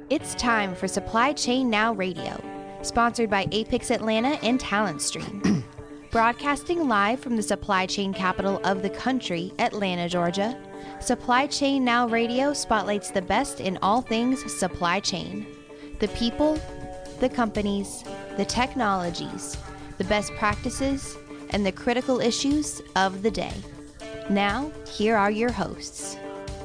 It's time for Supply Chain Now Radio, sponsored by Apex Atlanta and Talent Stream. Broadcasting live from the supply chain capital of the country, Atlanta, Georgia, Supply Chain Now Radio spotlights the best in all things supply chain. The people, the companies, the technologies, the best practices, and the critical issues of the day. Now, here are your hosts.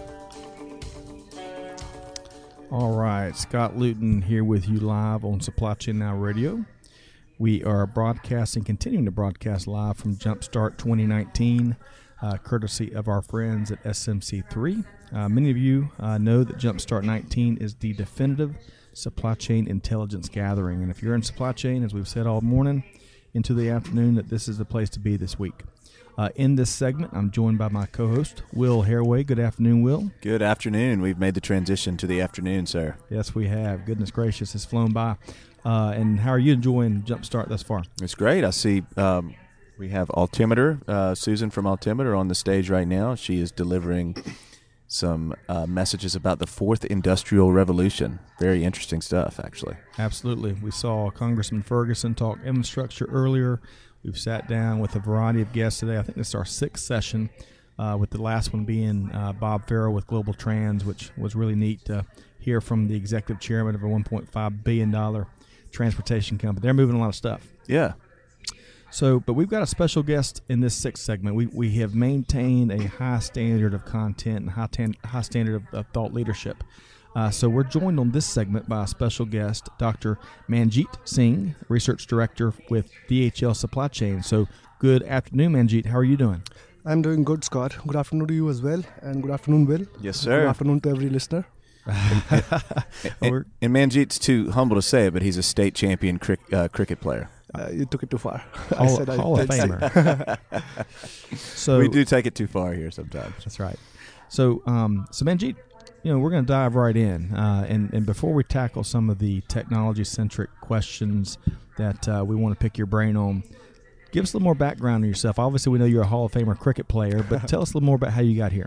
All right, Scott Luton here with you live on Supply Chain Now Radio. We are continuing to broadcast live from Jumpstart 2019, courtesy of our friends at SMC3. Many of you know that Jumpstart 19 is the definitive supply chain intelligence gathering. And if you're in supply chain, as we've said all morning into the afternoon, that this is the place to be this week. In this segment, I'm joined by my co-host, Will Haraway. Good afternoon, Will. Good afternoon. We've made the transition to the afternoon, sir. Yes, we have. Goodness gracious, it's flown by. And how are you enjoying Jumpstart thus far? It's great. I see we have Altimeter, Susan from Altimeter on the stage right now. She is delivering some messages about the fourth industrial revolution. Very interesting stuff, actually. Absolutely. We saw Congressman Ferguson talk infrastructure earlier. We've sat down with a variety of guests today. I think this is our sixth session, with the last one being Bob Farrell with Global Trans, which was really neat to hear from the executive chairman of a $1.5 billion transportation company. They're moving a lot of stuff. Yeah. So, but we've got a special guest in this sixth segment. We have maintained a high standard of content and high standard of thought leadership. So we're joined on this segment by a special guest, Dr. Manjeet Singh, Research Director with DHL Supply Chain. So good afternoon, Manjeet. How are you doing? I'm doing good, Scott. Good afternoon to you as well. And good afternoon, Will. Yes, sir. Good afternoon to every listener. And Manjeet's too humble to say it, but he's a state champion cricket player. You took it too far. Hall of Famer. So we do take it too far here sometimes. That's right. So Manjeet, we're going to dive right in. And before we tackle some of the technology-centric questions that we want to pick your brain on, give us a little more background on yourself. Obviously, we know you're a Hall of Famer cricket player, but tell us a little more about how you got here.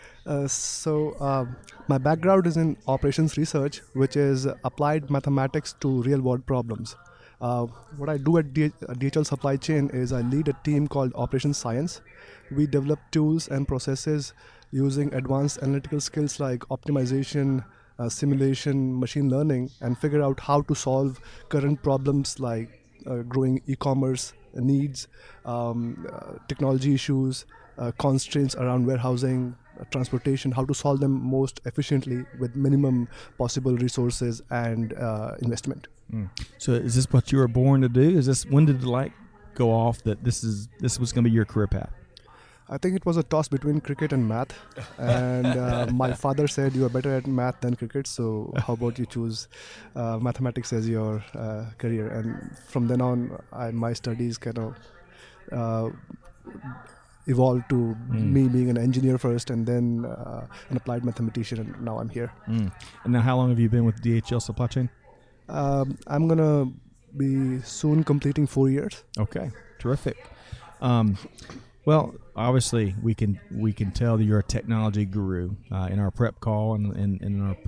My background is in operations research, which is applied mathematics to real-world problems. What I do at DHL Supply Chain is I lead a team called Operations Science. We develop tools and processes using advanced analytical skills like optimization, simulation, machine learning, and figure out how to solve current problems like growing e-commerce needs, technology issues, constraints around warehousing, transportation, how to solve them most efficiently with minimum possible resources and investment. So is this what you were born to do? When did the light go off that this was going to be your career path? I think it was a toss between cricket and math. And my father said, you are better at math than cricket, so how about you choose mathematics as your career? And from then on, my studies kind of evolved to me being an engineer first and then an applied mathematician, and now I'm here. And now how long have you been with DHL Supply Chain? I'm going to be soon completing 4 years. Okay, terrific. Well, obviously, we can tell that you're a technology guru. In our prep call and in our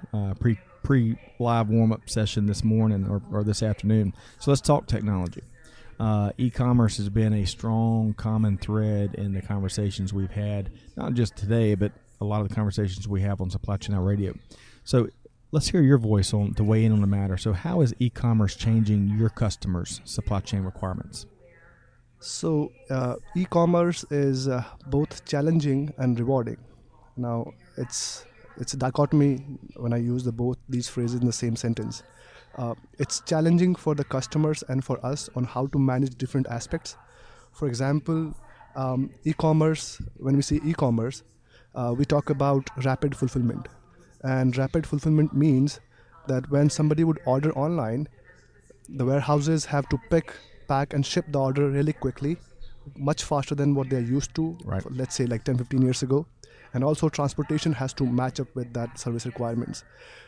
pre live warm up session this morning or this afternoon. So let's talk technology. E-commerce has been a strong common thread in the conversations we've had, not just today, but a lot of the conversations we have on Supply Chain Now Radio. So let's hear your voice to weigh in on the matter. So how is e-commerce changing your customers' supply chain requirements? So e-commerce is both challenging and rewarding. Now, it's a dichotomy when I use both these phrases in the same sentence. It's challenging for the customers and for us on how to manage different aspects. For example, e-commerce, when we say e-commerce, we talk about rapid fulfillment. And rapid fulfillment means that when somebody would order online, the warehouses have to pick, pack, and ship the order really quickly, much faster than what they're used to, right. Let's say like 10, 15 years ago. And also transportation has to match up with that service requirements.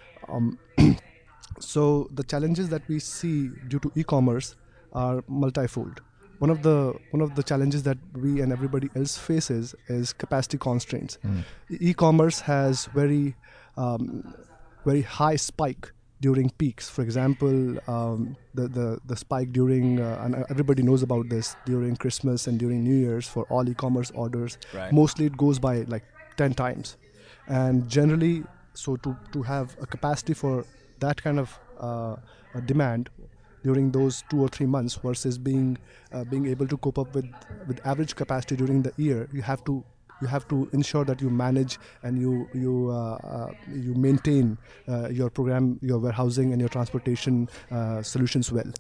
So the challenges that we see due to e-commerce are multifold. One of the challenges that we and everybody else faces is capacity constraints. E-commerce has very very high spike during peaks. For example, the spike during, and everybody knows about this, during Christmas and during New Year's for all e-commerce orders. Right. Mostly it goes by like 10 times. And generally, so to have a capacity for that kind of a demand during those 2 or 3 months versus being able to cope up with average capacity during the year, you have to ensure that you manage and you maintain your program, your warehousing and your transportation solutions well.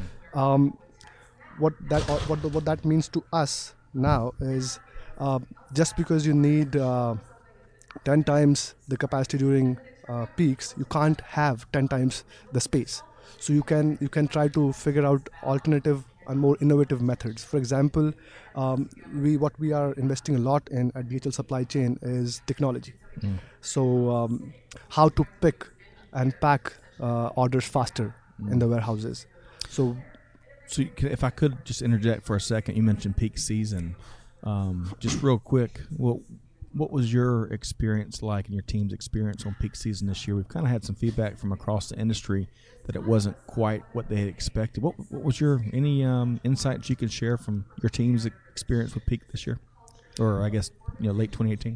What that means to us now is just because you need 10 times the capacity during peaks, you can't have 10 times the space. So you can try to figure out alternative and more innovative methods. For example, what we are investing a lot in at DHL Supply Chain is technology. So how to pick and pack orders faster in the warehouses. So if I could just interject for a second, you mentioned peak season. Just real quick, what was your experience like and your team's experience on peak season this year? We've kind of had some feedback from across the industry that it wasn't quite what they had expected. What was any insights you could share from your team's experience with peak this year, or I guess late 2018?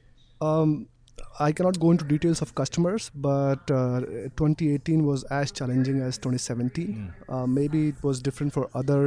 I cannot go into details of customers, but 2018 was as challenging as 2017. Maybe it was different for other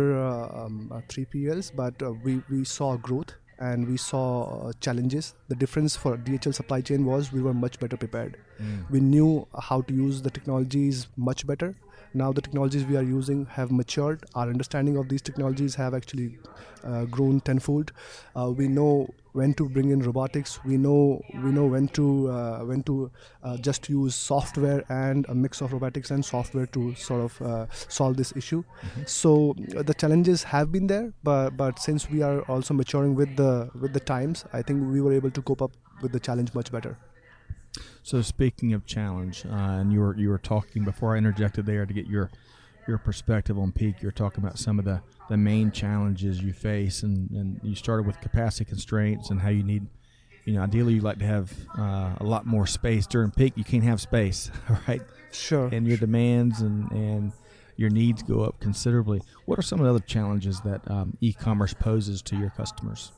3PLs, but we saw growth and we saw challenges. The difference for DHL Supply Chain was we were much better prepared. We knew how to use the technologies much better. Now the technologies we are using have matured. Our understanding of these technologies have actually grown tenfold. We know when to bring in robotics. We know when to just use software and a mix of robotics and software to sort of solve this issue. So the challenges have been there, but since we are also maturing with the times, I think we were able to cope up with the challenge much better. So speaking of challenge, and you were talking before I interjected there to get your perspective on peak. You're talking about some of the main challenges you face, and you started with capacity constraints and how you need, ideally you'd like to have a lot more space during peak. You can't have space, right? Sure. And your demands and your needs go up considerably. What are some of the other challenges that e-commerce poses to your customers?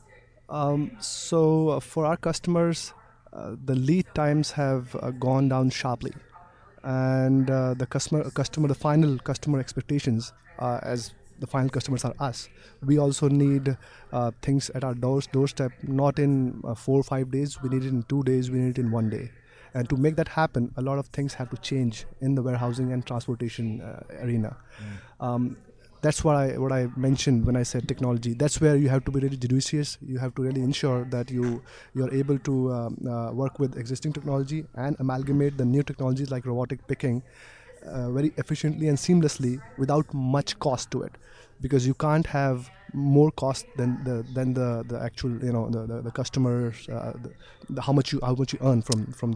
So for our customers, the lead times have gone down sharply, and the final customer expectations, as the final customers are us. We also need things at our doorstep, not in 4 or 5 days. We need it in 2 days. We need it in 1 day. And to make that happen, a lot of things have to change in the warehousing and transportation arena. That's what I mentioned when I said technology. That's where you have to be really judicious. You have to really ensure that you're able to work with existing technology and amalgamate the new technologies like robotic picking very efficiently and seamlessly without much cost to it, because you can't have more cost than the actual the customers how much you earn from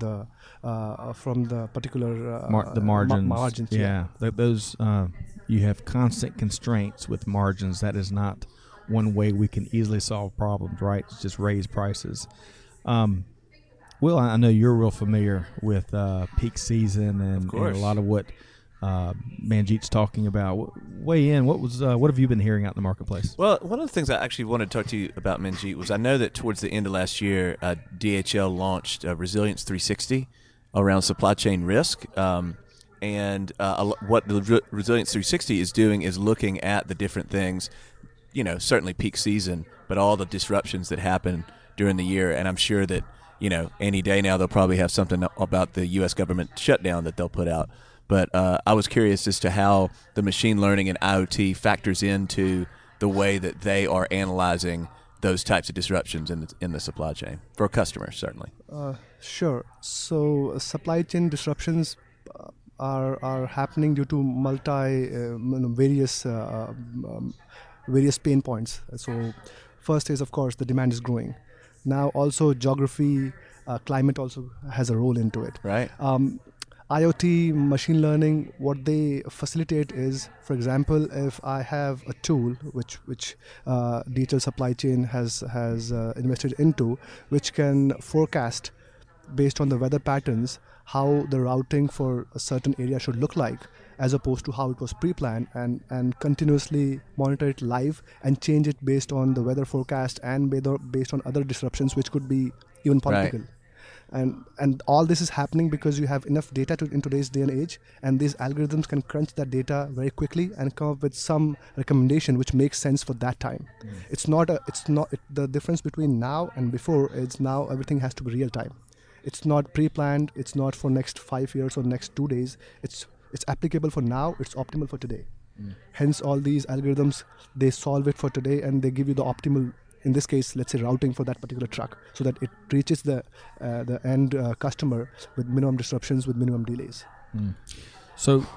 the particular the margins. Margins. Yeah. Those you have constant constraints with margins. That is not one way we can easily solve problems, right? It's just raise prices. Will, I know you're real familiar with peak season and a lot of what Manjeet's talking about. Weigh in. What have you been hearing out in the marketplace? Well, one of the things I actually wanted to talk to you about, Manjeet, was I know that towards the end of last year, DHL launched Resilience 360 around supply chain risk. And what the Resilience 360 is doing is looking at the different things, certainly peak season, but all the disruptions that happen during the year. And I'm sure that, any day now they'll probably have something about the U.S. government shutdown that they'll put out. But I was curious as to how the machine learning and IoT factors into the way that they are analyzing those types of disruptions in the supply chain for customers, certainly. Sure. So supply chain disruptions are happening due to various pain points. So first is, of course, the demand is growing. Now also geography, climate also has a role into it. Right. IoT, machine learning, what they facilitate is, for example, if I have a tool which DHL Supply Chain has invested into, which can forecast based on the weather patterns how the routing for a certain area should look like, as opposed to how it was pre-planned, and continuously monitor it live and change it based on the weather forecast and based on other disruptions which could be even political. And all this is happening because you have enough data in today's day and age, and these algorithms can crunch that data very quickly and come up with some recommendation which makes sense for that time. The difference between now and before is now everything has to be real time. It's not pre-planned. It's not for next 5 years or next 2 days. It's applicable for now. It's optimal for today. Hence, all these algorithms, they solve it for today and they give you the optimal, in this case, let's say routing for that particular truck, so that it reaches the end customer with minimum disruptions, with minimum delays. So,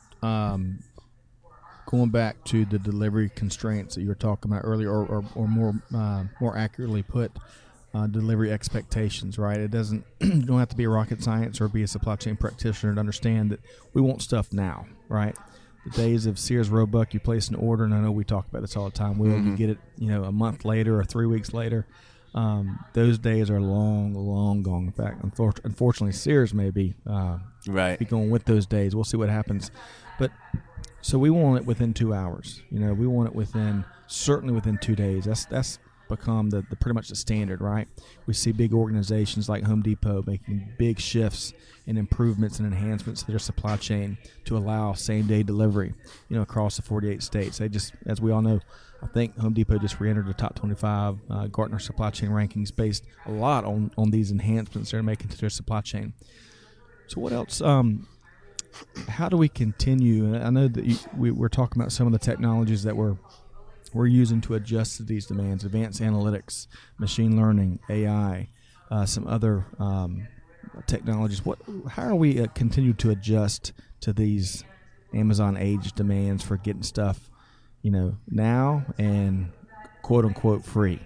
going back to the delivery constraints that you were talking about earlier, or more accurately put, delivery expectations, right? It doesn't, you don't have to be a rocket science or be a supply chain practitioner to understand that we want stuff now, right? The days of Sears Roebuck, you place an order, and I know we talk about this all the time. You get it, a month later or 3 weeks later. Those days are long gone. In fact, unfortunately, Sears may be going with those days. We'll see what happens. But so we want it within 2 hours. We want it certainly within 2 days. That's become the pretty much the standard, right? We see big organizations like Home Depot making big shifts and improvements and enhancements to their supply chain to allow same-day delivery, across the 48 states. They just, as we all know, I think Home Depot just re-entered the top 25 Gartner supply chain rankings based a lot on these enhancements they're making to their supply chain. So what else? How do we continue? I know that we're talking about some of the technologies that we're using to adjust to these demands: advanced analytics, machine learning, AI, some other technologies. How are we continue to adjust to these Amazon age demands for getting stuff, now and quote unquote free?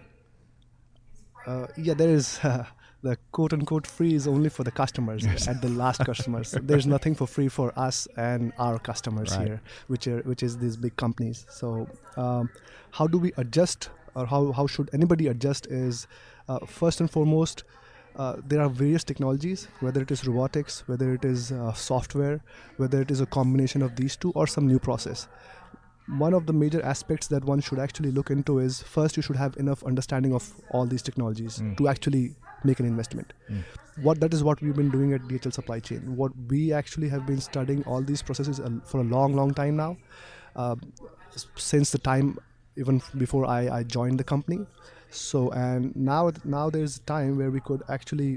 There is the quote unquote free is only for the customers at the last customers. There's nothing for free for us and our customers here, which is these big companies. So how do we adjust, or how should anybody adjust is, first and foremost, there are various technologies, whether it is robotics, whether it is software, whether it is a combination of these two or some new process. One of the major aspects that one should actually look into is, first, you should have enough understanding of all these technologies to actually make an investment. That is what we've been doing at DHL Supply Chain. What we actually have been studying all these processes for a long time now, since the time even before I joined the company. So, and now there's a time where we could actually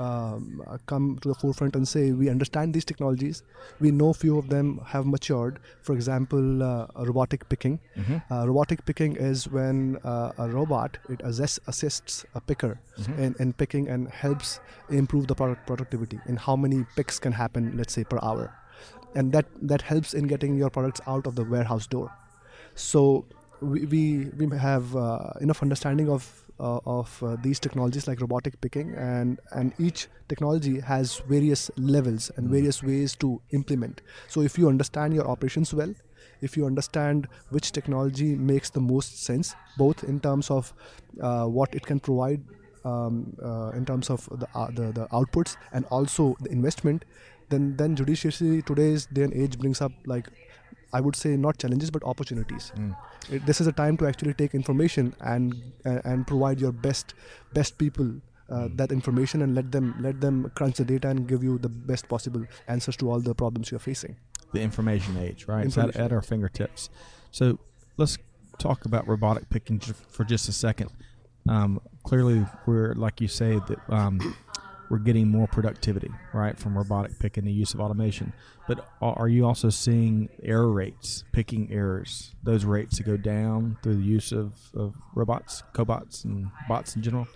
come to the forefront and say we understand these technologies. We know few of them have matured. For example, robotic picking. Robotic picking is when a robot, it assists a picker in picking and helps improve the productivity in how many picks can happen, let's say, per hour. And that helps in getting your products out of the warehouse door. So we have enough understanding of these technologies like robotic picking, and each technology has various levels and various ways to implement. So if you understand your operations well, if you understand which technology makes the most sense, both in terms of what it can provide in terms of the outputs and also the investment, then judiciously today's day and age brings up, like, I would say not challenges but opportunities. This is a time to actually take information and provide your best people that information, and let them crunch the data and give you the best possible answers to all the problems you're facing. The information age, right? It's at our fingertips. So let's talk about robotic picking for just a second. Clearly, we're, like you say, that we're getting more productivity, right, from robotic picking, the use of automation. But are you also seeing error rates, picking errors, those rates to go down through the use of robots, cobots, and bots in general?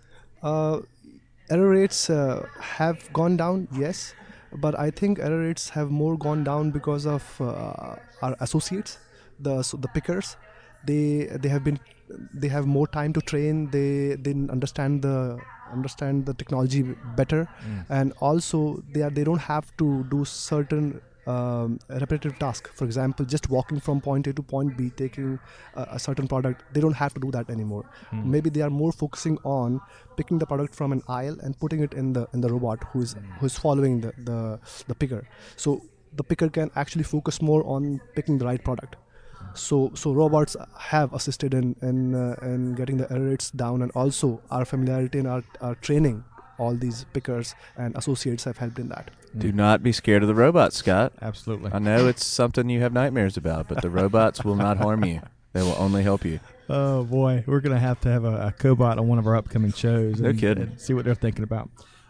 Error rates have gone down, yes. But I think error rates have more gone down because of our associates, the pickers. They have more time to train. They understand the technology better, and also they don't have to do certain repetitive task. For example, just walking from point A to point B, taking a certain product, they don't have to do that anymore. Maybe they are more focusing on picking the product from an aisle and putting it in the robot who's following the picker. So the picker can actually focus more on picking the right product. So robots have assisted in getting the error rates down, and also our familiarity and our training, all these pickers and associates have helped in that. Do not be scared of the robots, Scott. Absolutely. I know it's something you have nightmares about, but the robots will not harm you. They will only help you. Oh boy, we're gonna have to have a cobot on one of our upcoming shows. No kidding. And see what they're thinking about.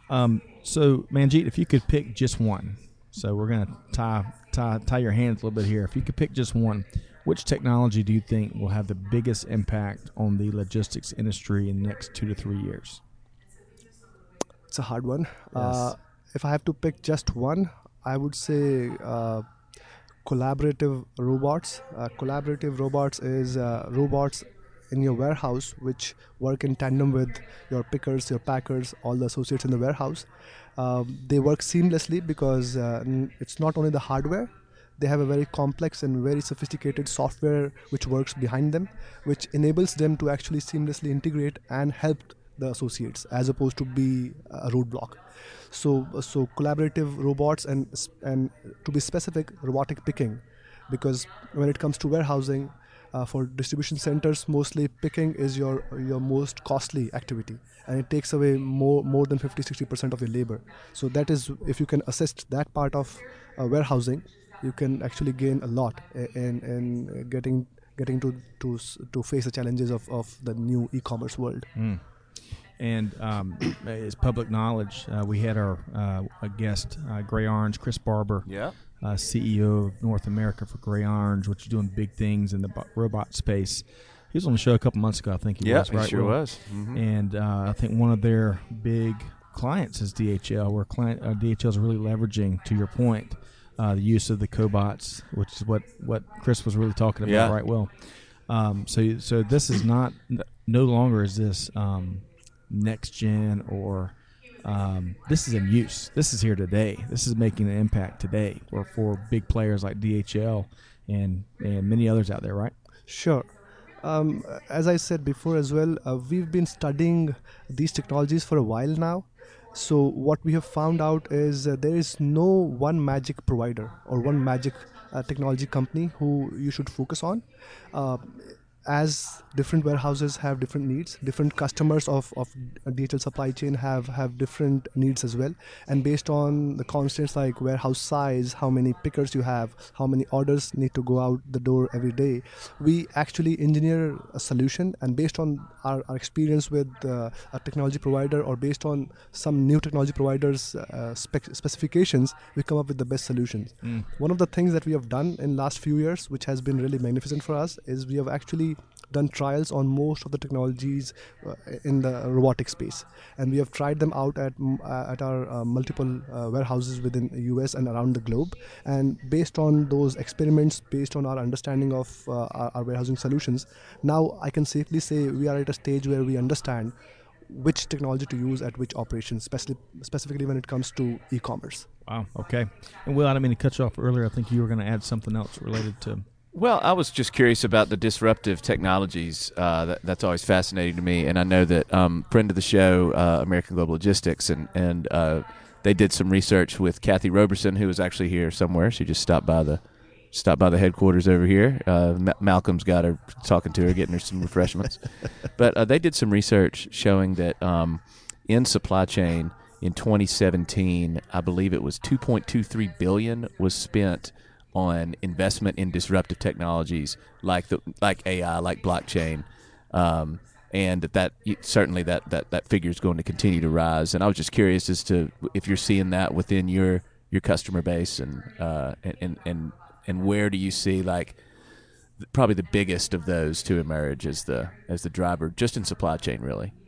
So Manjeet, if you could pick just one, so we're gonna tie your hands a little bit here. If you could pick just one, which technology do you think will have the biggest impact on the logistics industry in the next 2 to 3 years? It's a hard one. Yes. If I have to pick just one, I would say collaborative robots. Collaborative robots is robots in your warehouse which work in tandem with your pickers, your packers, all the associates in the warehouse. They work seamlessly because it's not only the hardware. They have a very complex and very sophisticated software which works behind them, which enables them to actually seamlessly integrate and help the associates as opposed to be a roadblock. So collaborative robots and to be specific, robotic picking, because when it comes to warehousing, for distribution centers, mostly picking is your most costly activity, and it takes away more than 50-60% of your labor. So that is, if you can assist that part of warehousing, you can actually gain a lot in getting to face the challenges of the new e-commerce world. And it's public knowledge. We had our a guest, Gray Orange, Chris Barber, CEO of North America for Gray Orange, which is doing big things in the robot space. He was on the show a couple months ago, I think he was, right? Yeah, he sure Will? was. Mm-hmm. And I think one of their big clients is DHL, where DHL is really leveraging, to your point, the use of the cobots, which is what Chris was really talking about, Yeah. right? Well, so this is no longer is this next gen or this is in use. This is here today. This is making an impact today for big players like DHL and many others out there, right? Sure. As I said before as well, we've been studying these technologies for a while now. So what we have found out is there is no one magic provider or one magic technology company who you should focus on. As different warehouses have different needs, different customers of DHL supply chain have different needs as well. And based on the constants like warehouse size, how many pickers you have, how many orders need to go out the door every day, we actually engineer a solution. And based on our experience with a technology provider, or based on some new technology providers' specifications, we come up with the best solutions. One of the things that we have done in last few years, which has been really magnificent for us, is we have actually done trials on most of the technologies in the robotic space, and we have tried them out at our multiple warehouses within the US and around the globe. And based on those experiments, based on our understanding of our warehousing solutions, now I can safely say we are at a stage where we understand which technology to use at which operation, specifically when it comes to e-commerce. Wow. Okay. And Will, I didn't mean to cut you off earlier. I think you were going to add something else related to. Well, I was just curious about the disruptive technologies. That's always fascinating to me, and I know that friend of the show, American Global Logistics, and they did some research with Kathy Roberson, who was actually here somewhere. She just stopped by the headquarters over here. Malcolm's got her, talking to her, getting her some refreshments. But they did some research showing that in supply chain in 2017, I believe it was $2.23 billion was spent on investment in disruptive technologies like AI, like blockchain, and that certainly that figure is going to continue to rise. And I was just curious as to if you're seeing that within your customer base, and where do you see like probably the biggest of those to emerge as the driver, just in supply chain, really.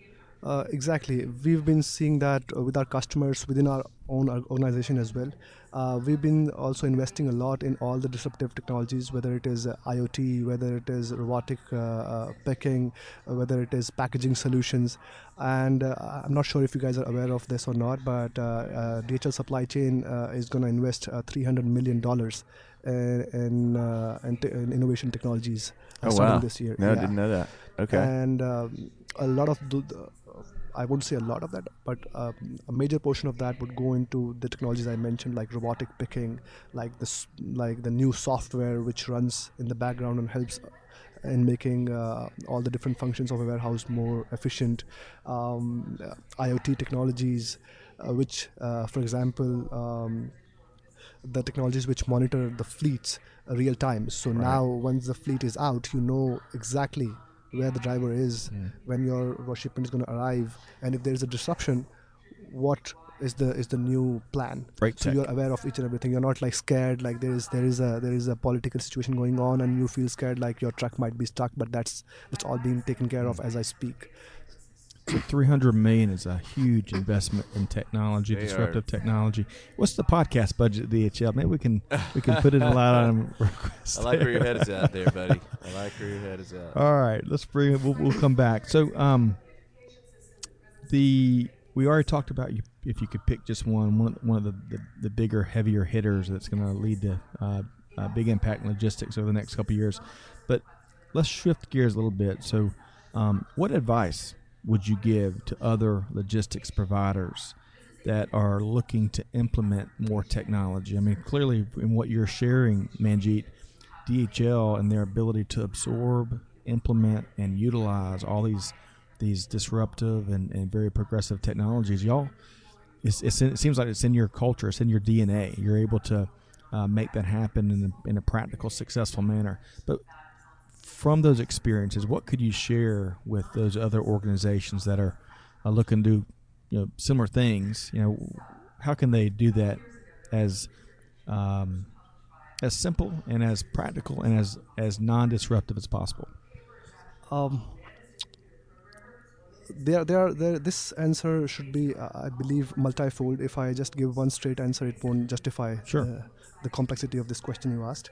Exactly. We've been seeing that with our customers within our own organization as well. We've been also investing a lot in all the disruptive technologies, whether it is IoT, whether it is robotic picking, whether it is packaging solutions. And I'm not sure if you guys are aware of this or not, but DHL Supply Chain is going to invest $300 million in innovation technologies starting this year. No, I didn't know that. Okay. And a lot of I wouldn't say a lot of that, but a major portion of that would go into the technologies I mentioned, like robotic picking, like the new software which runs in the background and helps in making all the different functions of a warehouse more efficient. IoT technologies, which, for example, the technologies which monitor the fleets real time. So now, once the fleet is out, you know exactly where the driver is, when your shipment is going to arrive, and if there is a disruption, what is the new plan. Freight so tech. you're aware of each and everything. You're not like scared, like there is a political situation going on and you feel scared like your truck might be stuck, but that's all being taken care of as I speak. So $300 million is a huge investment in technology, disruptive technology. What's the podcast budget at DHL? Maybe we can put it in a lot on request. I like where your head is at there, buddy. I like where your head is at. All right, let's bring it. We'll come back. So, we already talked about if you could pick just one of the bigger, heavier hitters that's going to lead to a big impact in logistics over the next couple of years. But let's shift gears a little bit. So, what advice would you give to other logistics providers that are looking to implement more technology? I mean, clearly in what you're sharing, Manjeet, DHL and their ability to absorb, implement, and utilize all these disruptive and very progressive technologies, it seems like it's in your culture, it's in your DNA. You're able to make that happen in a practical, successful manner. But from those experiences, what could you share with those other organizations that are looking to do similar things? How can they do that as simple and as practical and as non-disruptive as possible? This answer should be, I believe, multifold. If I just give one straight answer, it won't justify the complexity of this question you asked.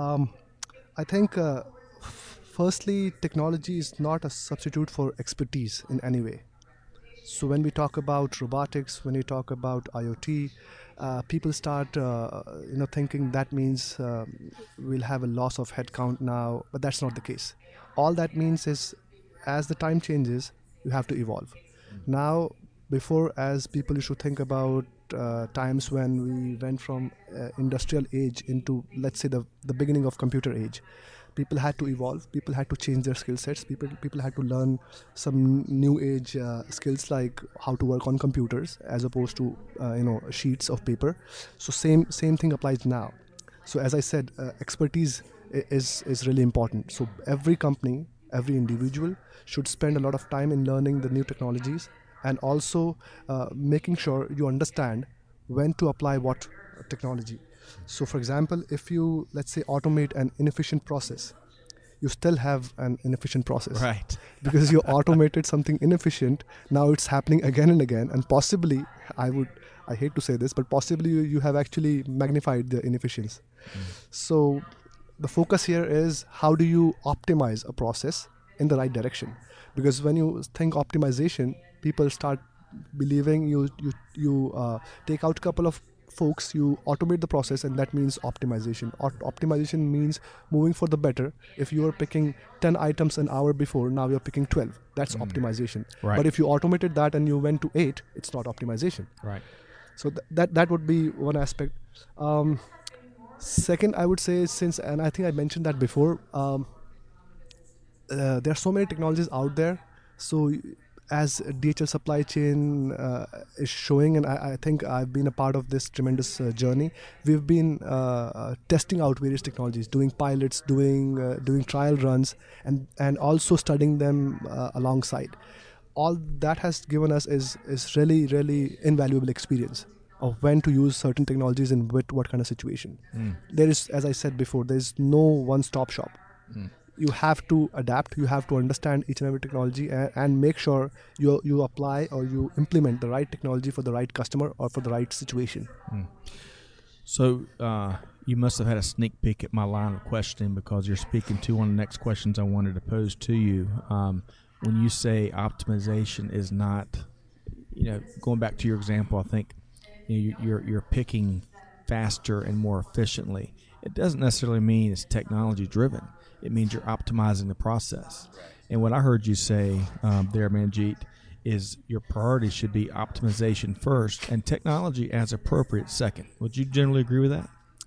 I think, firstly, technology is not a substitute for expertise in any way. So when we talk about robotics, when we talk about IoT, people start thinking that means we'll have a loss of headcount now, but that's not the case. All that means is, as the time changes, you have to evolve. Now, before, as people used to think about times when we went from industrial age into, let's say, the beginning of computer age, people had to evolve, people had to change their skill sets, people had to learn some new age skills like how to work on computers as opposed to sheets of paper. So same thing applies now. So as I said, expertise is really important. So every company, every individual should spend a lot of time in learning the new technologies and also making sure you understand when to apply what technology. So for example, if you, let's say, automate an inefficient process, you still have an inefficient process. Right. Because you automated something inefficient, now it's happening again and again, and possibly, I hate to say this, but possibly you have actually magnified the inefficiency. So the focus here is, how do you optimize a process in the right direction? Because when you think optimization, people start believing you take out a couple of folks, you automate the process, and that means optimization. Optimization means moving for the better. If you were picking 10 items an hour before, now you're picking 12. That's optimization. Right. But if you automated that and you went to 8, it's not optimization. Right. So that would be one aspect. Second, I would say, and I think I mentioned that before, there are so many technologies out there. So as DHL Supply Chain is showing, and I think I've been a part of this tremendous journey, we've been testing out various technologies, doing pilots, doing trial runs, and also studying them alongside. All that has given us is really, really invaluable experience of when to use certain technologies in what kind of situation. There is, as I said before, there is no one-stop shop. you have to adapt. You have to understand each and every technology and make sure you apply or you implement the right technology for the right customer or for the right situation. So you must have had a sneak peek at my line of questioning, because you're speaking to one of the next questions I wanted to pose to you. When you say optimization is not, going back to your example, I think you're picking faster and more efficiently. It doesn't necessarily mean it's technology driven. It means you're optimizing the process. And what I heard you say there, Manjeet, is your priority should be optimization first and technology as appropriate second. Would you generally agree with that?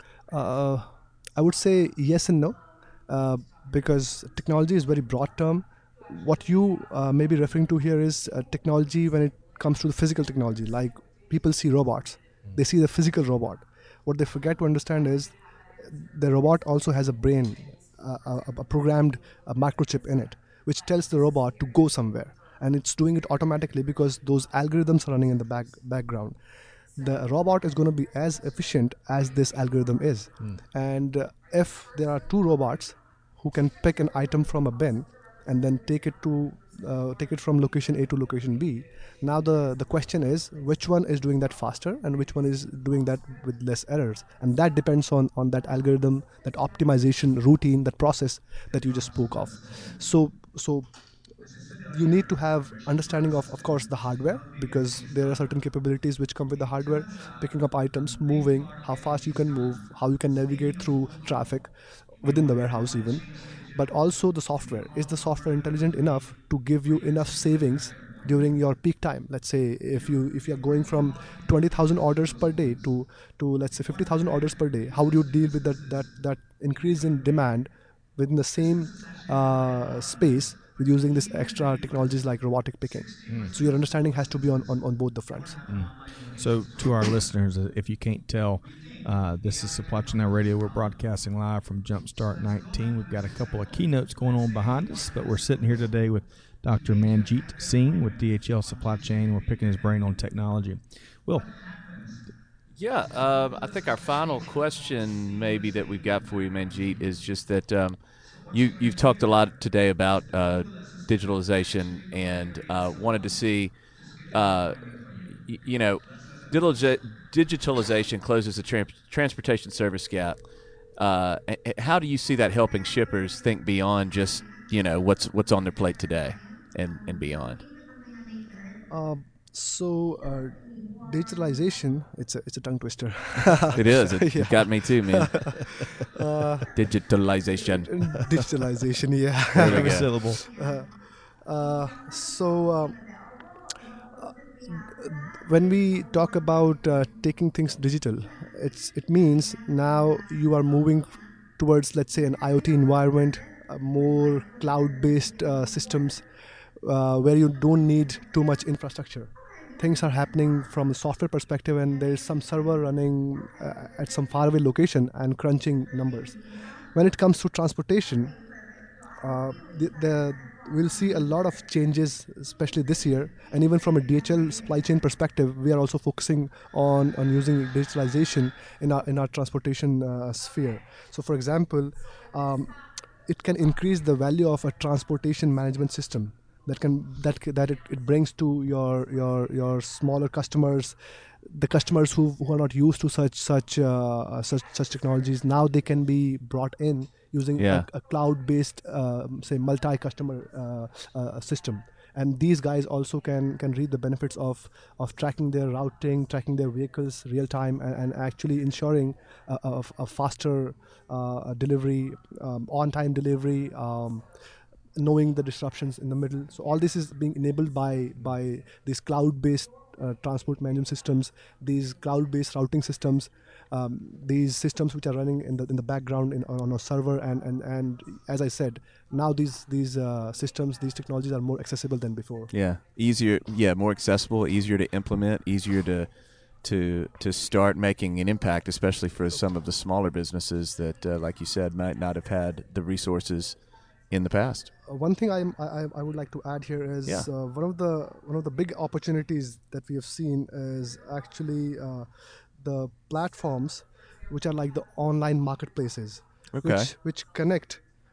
I would say yes and no, because technology is very broad term. What you may be referring to here is technology when it comes to the physical technology. Like people see robots, they see the physical robot. What they forget to understand is the robot also has a brain, a programmed microchip in it, which tells the robot to go somewhere. And it's doing it automatically because those algorithms are running in the background. The robot is going to be as efficient as this algorithm is. And if there are two robots who can pick an item from a bin and then take it from location A to location B, now the question is which one is doing that faster and which one is doing that with less errors. And that depends on that algorithm, that optimization routine, that process that you just spoke of. So you need to have understanding of course, the hardware, because there are certain capabilities which come with the hardware, picking up items, moving, how fast you can move, how you can navigate through traffic within the warehouse even. But also the software. Is the software intelligent enough to give you enough savings during your peak time? Let's say if you are going from 20,000 orders per day to let's say 50,000 orders per day, how would you deal with that increase in demand within the same space with using this extra technologies like robotic picking? So your understanding has to be on both the fronts. So to our listeners, if you can't tell, this is Supply Chain Now Radio. We're broadcasting live from Jumpstart 19. We've got a couple of keynotes going on behind us, but we're sitting here today with Dr. Manjeet Singh with DHL Supply Chain. We're picking his brain on technology. Will? Yeah, I think our final question maybe that we've got for you, Manjeet, is just that you've talked a lot today about digitalization and wanted to see, digitalization closes the transportation service gap. How do you see that helping shippers think beyond just what's on their plate today and beyond? Digitalization, it's a tongue twister. It is. It got me too, man. Digitalization. Digitalization, yeah. There we go. Syllable. When we talk about taking things digital, it means now you are moving towards, let's say, an IoT environment, more cloud-based systems where you don't need too much infrastructure. Things are happening from a software perspective, and there is some server running at some faraway location and crunching numbers. When it comes to transportation, we'll see a lot of changes, especially this year. And even from a DHL supply chain perspective, we are also focusing on using digitalization in our transportation sphere. So, for example, it can increase the value of a transportation management system that it brings to your smaller customers, the customers who are not used to such technologies. Now they can be brought in using a cloud-based, say, multi-customer system. And these guys also can reap the benefits of tracking their routing, tracking their vehicles real time, and actually ensuring a faster delivery, on-time delivery, knowing the disruptions in the middle. So all this is being enabled by these cloud-based transport management systems, these cloud-based routing systems, these systems which are running in the background on a server, and as I said, now these systems, these technologies are more accessible than before. Yeah, easier. Yeah, more accessible, easier to implement, easier to start making an impact, especially for some of the smaller businesses that, like you said, might not have had the resources in the past. One thing I would like to add here is one of the big opportunities that we have seen is actually the platforms which are like the online marketplaces, which connect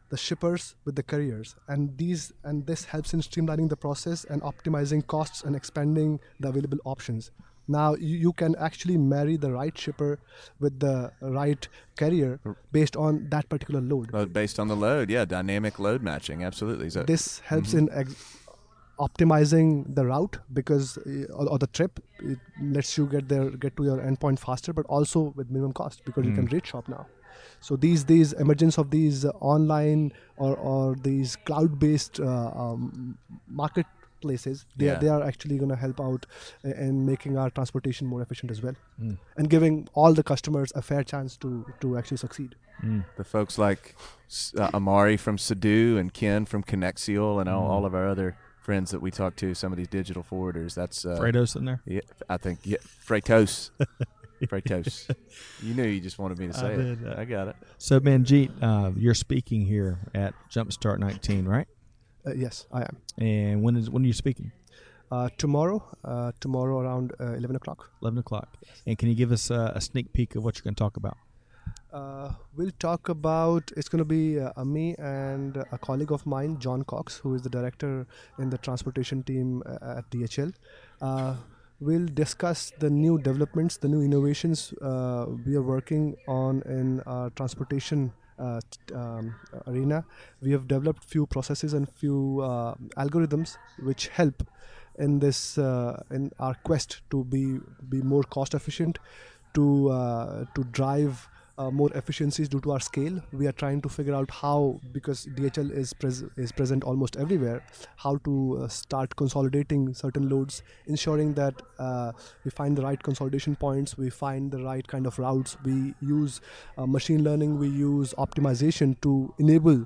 the shippers with the carriers, and this helps in streamlining the process and optimizing costs and expanding the available options. Now you can actually marry the right shipper with the right carrier based on that particular load. Based on the load, yeah, dynamic load matching, absolutely. So This helps in optimizing the route because or the trip. It lets you get to your endpoint faster, but also with minimum cost because you can rate shop now. So these emergence of these online or these cloud-based marketplaces, they are actually going to help out in making our transportation more efficient as well, and giving all the customers a fair chance to actually succeed. The folks like Amari from Sadoo and Ken from Connexial and all of our other friends that we talk to, some of these digital forwarders. That's Freightos in there? Yeah, I think Freightos. Freightos. You knew you just wanted me to say it. I got it. So, Manjeet, you're speaking here at Jumpstart 19, right? Yes, I am. And when are you speaking? Tomorrow around 11 o'clock. 11 o'clock. Yes. And can you give us a sneak peek of what you're going to talk about? We'll talk about, it's going to be me and a colleague of mine, John Cox, who is the director in the transportation team at DHL. We'll discuss the new developments, the new innovations we are working on in our transportation arena. We have developed few processes and few algorithms which help in this in our quest to be more cost efficient, to drive more efficiencies due to our scale. We are trying to figure out how, because DHL is present almost everywhere, how to start consolidating certain loads, ensuring that we find the right consolidation points, we find the right kind of routes. We use machine learning, we use optimization to enable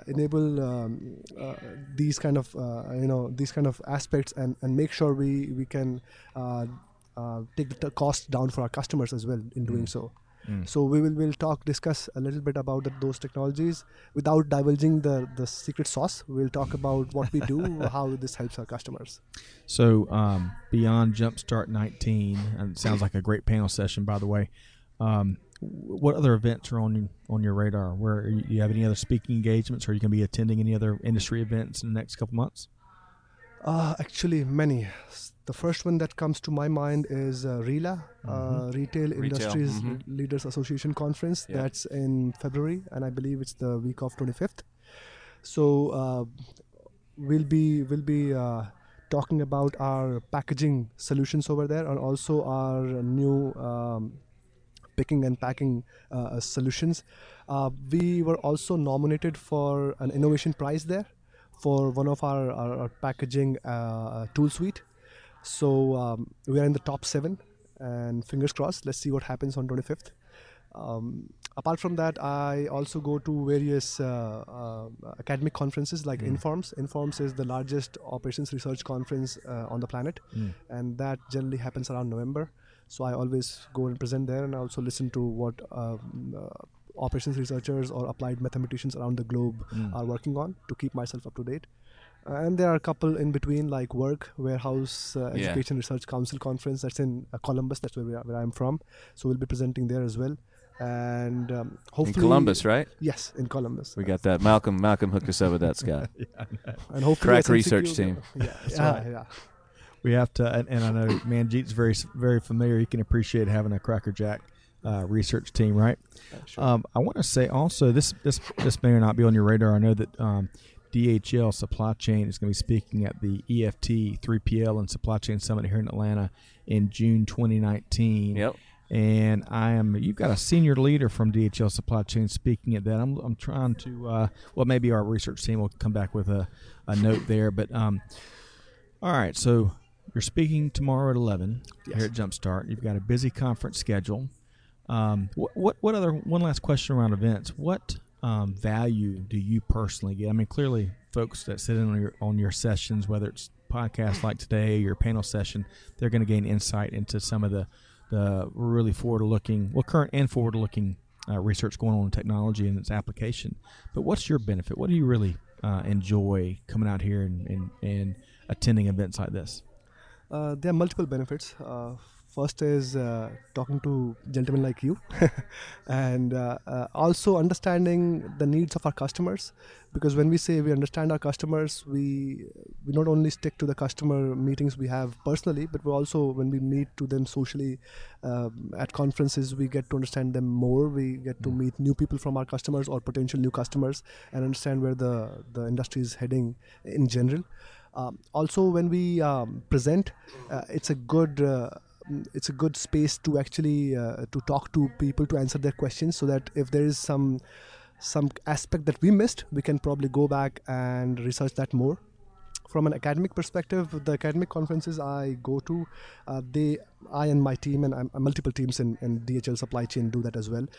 these kind of aspects and make sure we can take the cost down for our customers as well in doing so. So we'll discuss a little bit about those technologies without divulging the secret sauce. We'll talk about what we do, how this helps our customers. So beyond Jumpstart 19, and it sounds like a great panel session, by the way. What other events are on your radar? Where you have any other speaking engagements, or are you going to be attending any other industry events in the next couple months? Actually, many. The first one that comes to my mind is RILA, Retail Industries Leaders Association Conference. Yeah. That's in February, and I believe it's the week of 25th. So we'll be talking about our packaging solutions over there, and also our new picking and packing solutions. We were also nominated for an innovation prize there for one of our packaging tool suite. So we are in the top 7, and fingers crossed, let's see what happens on 25th. Apart from that, I also go to various academic conferences like Informs. Informs is the largest operations research conference on the planet, and that generally happens around November. So I always go and present there, and I also listen to what operations researchers or applied mathematicians around the globe are working on to keep myself up to date. And there are a couple in between, like Warehouse Education Research Council Conference. That's in Columbus. That's where I'm from. So we'll be presenting there as well. And hopefully in Columbus, right? Yes, in Columbus. We got that. Malcolm hooked us up with that, Scott. And hopefully crack research team. Yeah. We have to, and I know Manjeet's very, very familiar. He can appreciate having a Cracker Jack research team, right? Sure. I want to say also this may or not be on your radar. I know that DHL Supply Chain is going to be speaking at the EFT 3PL and Supply Chain Summit here in Atlanta in June 2019. Yep. And you've got a senior leader from DHL Supply Chain speaking at that. I'm trying to, maybe our research team will come back with a note there. But all right, so you're speaking tomorrow at 11 here at Jumpstart. You've got a busy conference schedule. One last question around events. What value do you personally get? I mean, clearly, folks that sit in on your sessions, whether it's podcasts like today or your panel session, they're going to gain insight into some of the really current and forward-looking research going on in technology and its application. But what's your benefit? What do you really enjoy coming out here and attending events like this? There are multiple benefits. First is talking to gentlemen like you, and also understanding the needs of our customers. Because when we say we understand our customers, we not only stick to the customer meetings we have personally, but we also, when we meet to them socially at conferences, we get to understand them more. We get to meet new people from our customers or potential new customers and understand where the industry is heading in general. Also, when we present, it's a good space to actually to talk to people, to answer their questions, so that if there is some aspect that we missed, we can probably go back and research that more. From an academic perspective, the academic conferences I go to, I and my team and multiple teams in DHL supply chain do that as well.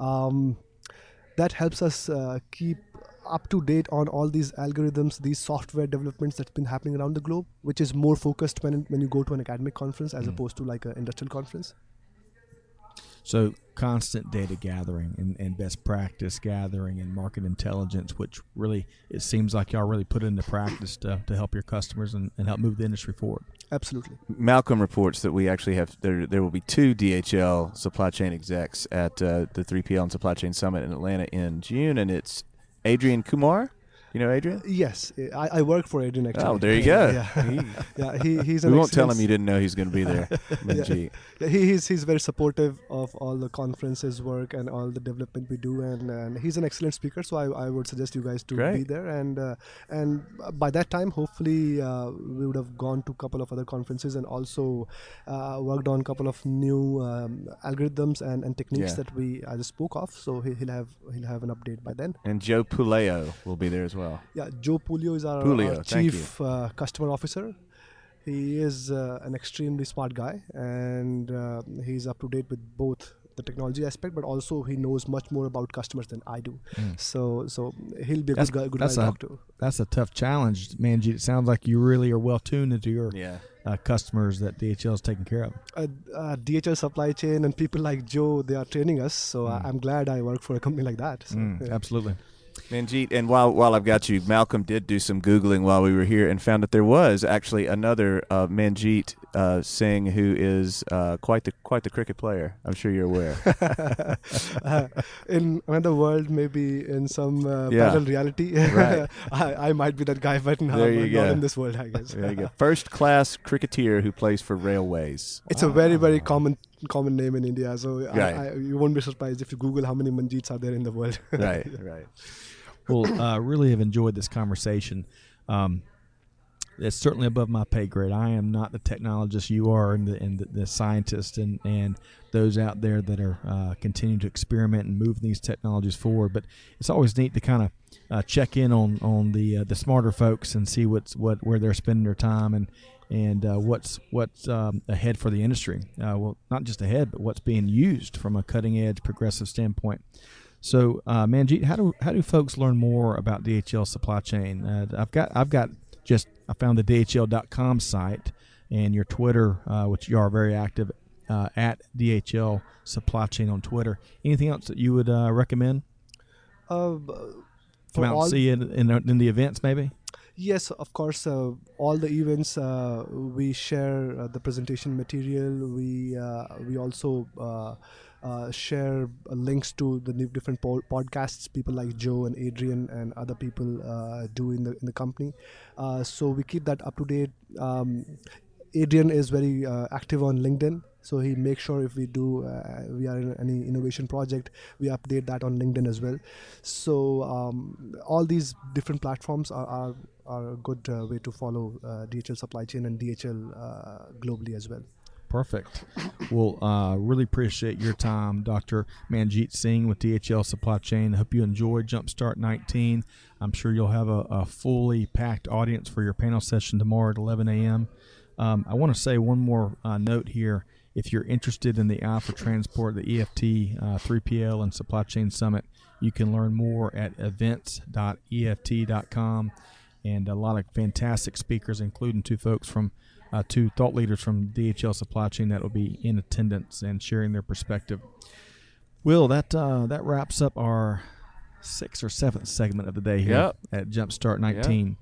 That helps us keep up to date on all these algorithms, these software developments that's been happening around the globe, which is more focused when you go to an academic conference as opposed to like an industrial conference. So constant data gathering and best practice gathering and market intelligence, which really, it seems like y'all really put into practice to help your customers and help move the industry forward. Absolutely. Malcolm reports that we actually have, there will be 2 DHL supply chain execs at the 3PL and Supply Chain Summit in Atlanta in June, and it's Adrian Kumar. You know Adrian? Yes, I work for Adrian actually. Oh, there you go. He's we an won't tell him excellent- you didn't know he's going to be there. Yeah, he's very supportive of all the conferences work and all the development we do, and he's an excellent speaker. So I would suggest you guys to Great. be there, and by that time, hopefully, we would have gone to a couple of other conferences and also worked on a couple of new algorithms and techniques that I just spoke of. So he'll have an update by then. And Joe Puleo will be there as well. Yeah, Joe Puleo is our thank chief customer officer. He is an extremely smart guy, and he's up to date with both the technology aspect, but also he knows much more about customers than I do. So he'll be a good guy to talk to. That's a tough challenge, Manjeet. It sounds like you really are well tuned into your customers that DHL is taking care of. DHL supply chain and people like Joe, they are training us. So I'm glad I work for a company like that. So, Absolutely. Manjeet, and while I've got you, Malcolm did do some Googling while we were here and found that there was actually another Manjeet Singh who is quite the cricket player. I'm sure you're aware. In another world, maybe in some parallel reality, Right. I might be that guy, but not in this world, I guess. There you go. First class cricketer who plays for Railways. It's a very, very common name in India. So Right. you won't be surprised if you Google how many Manjeets are there in the world. Right. Well, really have enjoyed this conversation. It's certainly above my pay grade. I am not the technologist you are, and the scientists and those out there that are continuing to experiment and move these technologies forward. But it's always neat to kind of check in on the smarter folks and see where they're spending their time and what's ahead for the industry. Well, not just ahead, but what's being used from a cutting edge, progressive standpoint. So, Manjeet, how do folks learn more about DHL supply chain? I found the DHL.com site and your Twitter, which you are very active at DHL supply chain on Twitter. Anything else that you would recommend? Come out and see it in the events, maybe. Yes, of course. All the events we share the presentation material. We also share links to the new different podcasts people like Joe and Adrian and other people do in the company. So we keep that up to date. Adrian is very active on LinkedIn, so he makes sure if we are in any innovation project, we update that on LinkedIn as well. So all these different platforms are a good way to follow DHL supply chain and DHL globally as well. Perfect. Well, really appreciate your time, Dr. Manjeet Singh with DHL Supply Chain. I hope you enjoyed Jumpstart 19. I'm sure you'll have a fully packed audience for your panel session tomorrow at 11 a.m. I want to say one more note here. If you're interested in the I for Transport, the EFT, 3PL, and Supply Chain Summit, you can learn more at events.eft.com. And a lot of fantastic speakers, including two thought leaders from DHL Supply Chain that will be in attendance and sharing their perspective. Will, that wraps up our 6th or 7th segment of the day here at Jumpstart 19.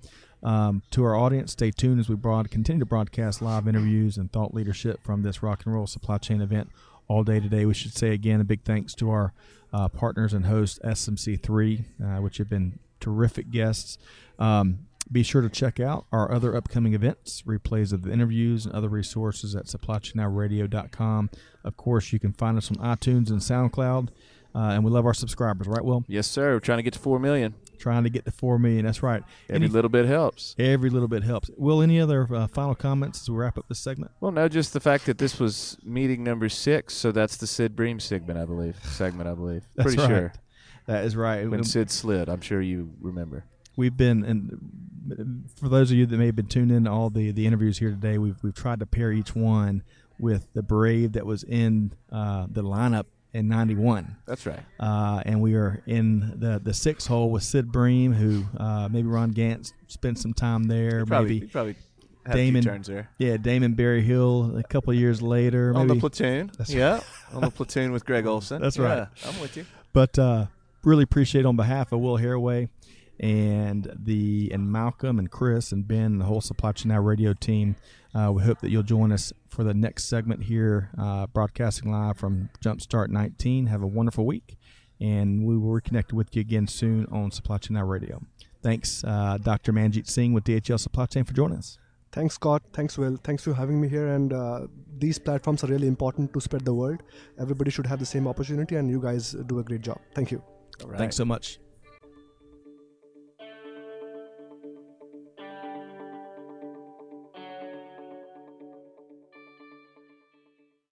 To our audience, stay tuned as we continue to broadcast live interviews and thought leadership from this rock and roll supply chain event all day today. We should say again a big thanks to our partners and hosts, SMC3, which have been terrific guests. Be sure to check out our other upcoming events, replays of the interviews, and other resources at supplychainnowradio.com. Of course, you can find us on iTunes and SoundCloud, and we love our subscribers, right, Will? Yes, sir. We're trying to get to 4 million. Trying to get to 4 million. That's right. Every little bit helps. Every little bit helps. Will, any other final comments as we wrap up this segment? Well, no, just the fact that this was meeting number 6, so that's the Sid Bream segment, I believe. That's Pretty right. sure. That is right. When Sid slid, I'm sure you remember. We've been, and for those of you that may have been tuned in to all the interviews here today, we've tried to pair each one with the Brave that was in the lineup in 91. That's right. And we are in the 6 hole with Sid Bream, who maybe Ron Gantz spent some time there. He probably had Damon, a few turns there. Yeah, Damon Berryhill a couple of years later. On maybe. the platoon. On the platoon with Greg Olson. That's right. I'm with you. But really appreciate on behalf of Will Haraway and Malcolm and Chris and Ben and the whole Supply Chain Now radio team. We hope that you'll join us for the next segment here, broadcasting live from Jumpstart 19. Have a wonderful week, and we will reconnect with you again soon on Supply Chain Now Radio. Thanks, Dr. Manjeet Singh with DHL Supply Chain for joining us. Thanks, Scott. Thanks, Will. Thanks for having me here. And these platforms are really important to spread the word. Everybody should have the same opportunity, and you guys do a great job. Thank you. All right. Thanks so much.